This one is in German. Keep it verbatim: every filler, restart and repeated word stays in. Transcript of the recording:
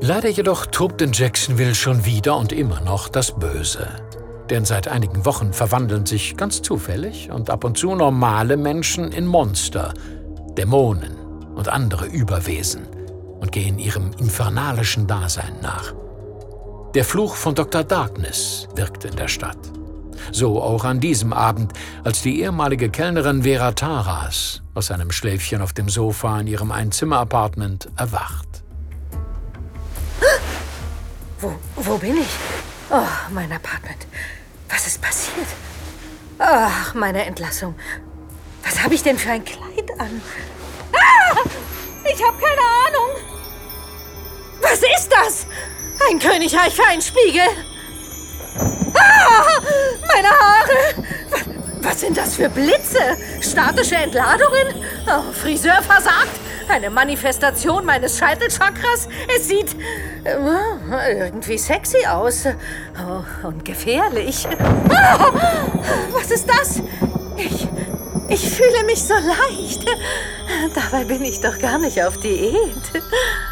Leider jedoch tobt in Jacksonville schon wieder und immer noch das Böse. Denn seit einigen Wochen verwandeln sich ganz zufällig und ab und zu normale Menschen in Monster, Dämonen und andere Überwesen und gehen ihrem infernalischen Dasein nach. Der Fluch von Doktor Darkness wirkt in der Stadt. So auch an diesem Abend, als die ehemalige Kellnerin Vera Taras aus einem Schläfchen auf dem Sofa in ihrem Einzimmer-Apartment erwacht. Wo, wo bin ich? Oh, mein Apartment. Was ist passiert? Ach, meine Entlassung. Was habe ich denn für ein Kleid an? Ah! Ich habe keine Ahnung. Was ist das? Ein Königreich für einen Spiegel? Ah! Meine Haare! Was, was sind das für Blitze? Statische Entladungen? Oh, Friseur versagt? Eine Manifestation meines Scheitelchakras? Es sieht äh, irgendwie sexy aus. Oh, und gefährlich. Ah! Was ist das? Ich, ich fühle mich so leicht. Dabei bin ich doch gar nicht auf Diät.